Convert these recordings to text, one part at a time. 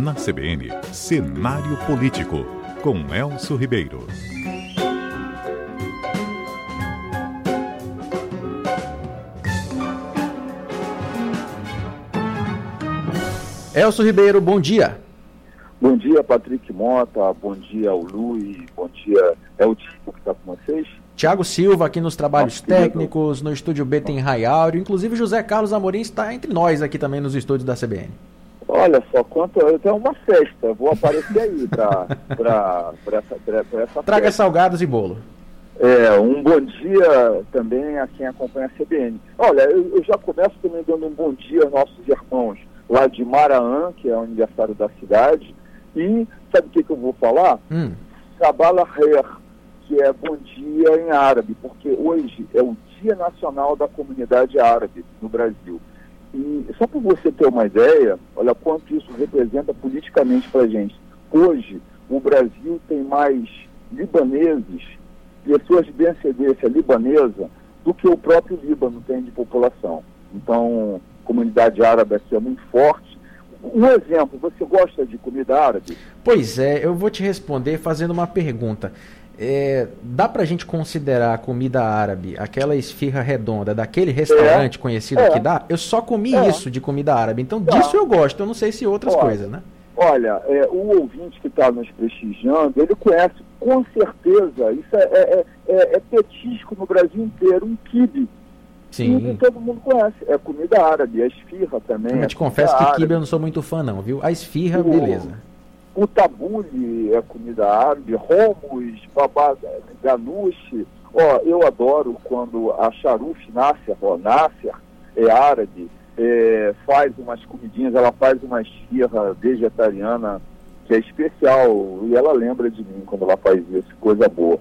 Na CBN, Cenário Político, com Elcio Ribeiro. Elcio Ribeiro, bom dia. Bom dia, Patrick Mota, bom dia ao Luiz, bom dia, é o Tiago que está com vocês? Tiago Silva aqui nos trabalhos técnicos, no estúdio B tem Ray Áureo, inclusive José Carlos Amorim está entre nós aqui também nos estúdios da CBN. Olha só, é uma festa, vou aparecer aí para essa Traga festa. salgados e bolo. Um bom dia também a quem acompanha a CBN. Olha, eu já começo também dando um bom dia aos nossos irmãos lá de Maraã, que é o aniversário da cidade, e sabe o que eu vou falar? Sabala Khair, que é bom dia em árabe, porque hoje é o Dia Nacional da Comunidade Árabe no Brasil. E só para você ter uma ideia, olha quanto isso representa politicamente para a gente. Hoje, o Brasil tem mais libaneses, pessoas de descendência libanesa, do que o próprio Líbano tem de população. Então, a comunidade árabe aqui é muito forte. Um exemplo, você gosta de comida árabe? Pois é, eu vou te responder fazendo uma pergunta. Dá pra gente considerar a comida árabe, aquela esfirra redonda daquele restaurante conhecido que dá? Eu só comi isso de comida árabe, então disso eu gosto, eu não sei se outras coisas, né? Olha, o ouvinte que está nos prestigiando, ele conhece com certeza, isso é petisco no Brasil inteiro, um quibe. Sim. E todo mundo conhece, é comida árabe, a esfirra também. Eu te confesso que quibe eu não sou muito fã não, viu? A esfirra, beleza. O tabule é comida árabe, hummus, babá ganoush. Eu adoro quando a Sharuf Nasser é árabe, faz umas comidinhas, ela faz uma esfirra vegetariana que é especial, e ela lembra de mim quando ela faz isso, coisa boa.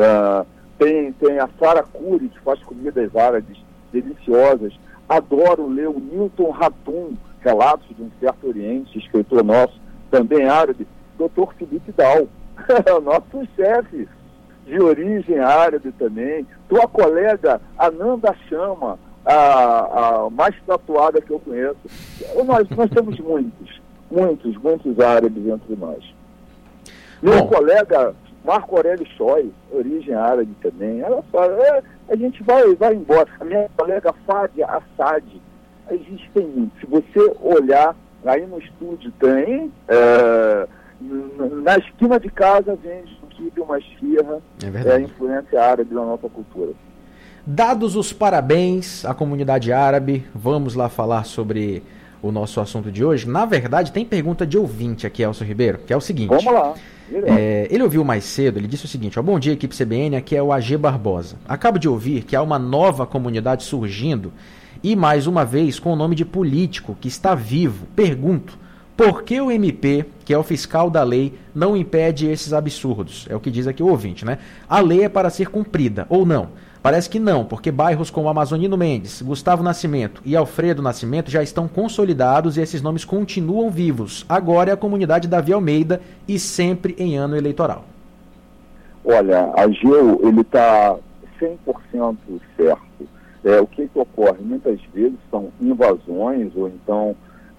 Tem a Sara Curi, que faz comidas árabes deliciosas. Adoro ler o Nilton Ratum, Relatos de um Certo Oriente, escritor nosso, também árabe, Dr. Felipe Dal, nosso chefe, de origem árabe também. Tua colega Ananda Chama, a mais tatuada que eu conheço. Nós temos muitos árabes entre nós. Meu colega Marco Aurélio Choi, origem árabe também. Olha só, a gente vai embora. A minha colega Fádia Assad, a gente tem muito. Se você olhar, aí no estúdio tem, na esquina de casa vende um quibe, uma esfirra, a influência árabe na nossa cultura. Dados os parabéns à comunidade árabe, vamos lá falar sobre o nosso assunto de hoje. Na verdade, tem pergunta de ouvinte aqui, Elcio Ribeiro, que é o seguinte. Vamos lá. Ele ouviu mais cedo, ele disse o seguinte: bom dia, equipe CBN, aqui é o AG Barbosa. Acabo de ouvir que há uma nova comunidade surgindo e, mais uma vez, com o nome de político que está vivo. Pergunto, por que o MP, que é o fiscal da lei, não impede esses absurdos? É o que diz aqui o ouvinte, né? A lei é para ser cumprida, ou não? Parece que não, porque bairros como Amazonino Mendes, Gustavo Nascimento e Alfredo Nascimento já estão consolidados e esses nomes continuam vivos. Agora é a comunidade Davi Almeida e sempre em ano eleitoral. Olha, a AGEU, ele está 100% certo. O que ocorre? Muitas vezes são invasões ou então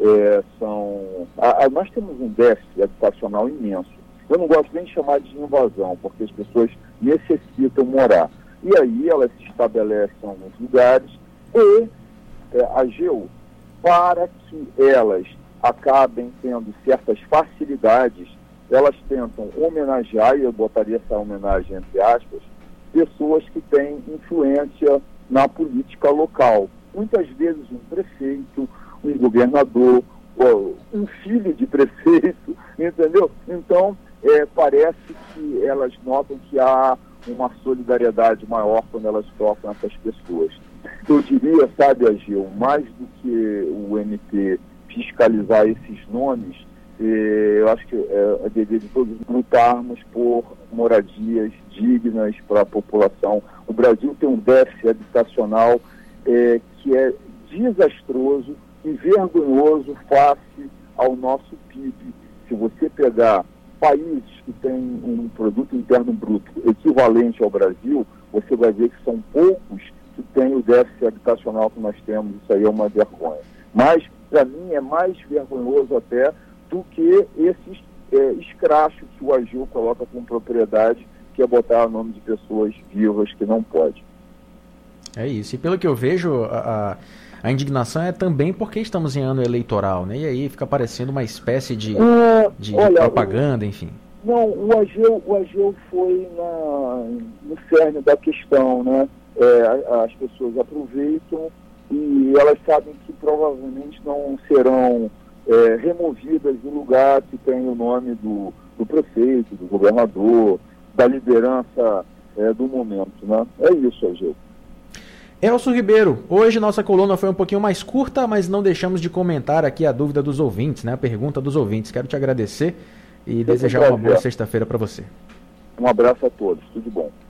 nós temos um déficit habitacional imenso. Eu não gosto nem de chamar de invasão, porque as pessoas necessitam morar. E aí elas se estabelecem em alguns lugares e a AGEU, para que elas acabem tendo certas facilidades, elas tentam homenagear, e eu botaria essa homenagem entre aspas, pessoas que têm influência na política local. Muitas vezes um prefeito, um governador, um filho de prefeito, entendeu? Então, parece que elas notam que há uma solidariedade maior quando elas tocam essas pessoas. Eu diria, sabe, AGEU, mais do que o MP fiscalizar esses nomes, eu acho que é dever de todos lutarmos por moradias dignas para a população. O Brasil tem um déficit habitacional que é desastroso e vergonhoso face ao nosso PIB. Se você pegar países que têm um produto interno bruto equivalente ao Brasil, você vai ver que são poucos que têm o déficit habitacional que nós temos. Isso aí é uma vergonha. Mas, para mim, é mais vergonhoso até do que esses escrachos que o AGU coloca com propriedade, que é botar o nome de pessoas vivas que não pode. É isso. E pelo que eu vejo, a indignação é também porque estamos em ano eleitoral, né? E aí fica parecendo uma espécie de propaganda, enfim. Não, o AGU foi no cerne da questão, né? As pessoas aproveitam e elas sabem que provavelmente não serão removidas do lugar que tem o nome do prefeito, do governador, da liderança do momento, né? É isso, AGU. Elcio Ribeiro, hoje nossa coluna foi um pouquinho mais curta, mas não deixamos de comentar aqui a dúvida dos ouvintes, né? A pergunta dos ouvintes. Quero te agradecer e desejar uma boa sexta-feira para você. Um abraço a todos, tudo de bom.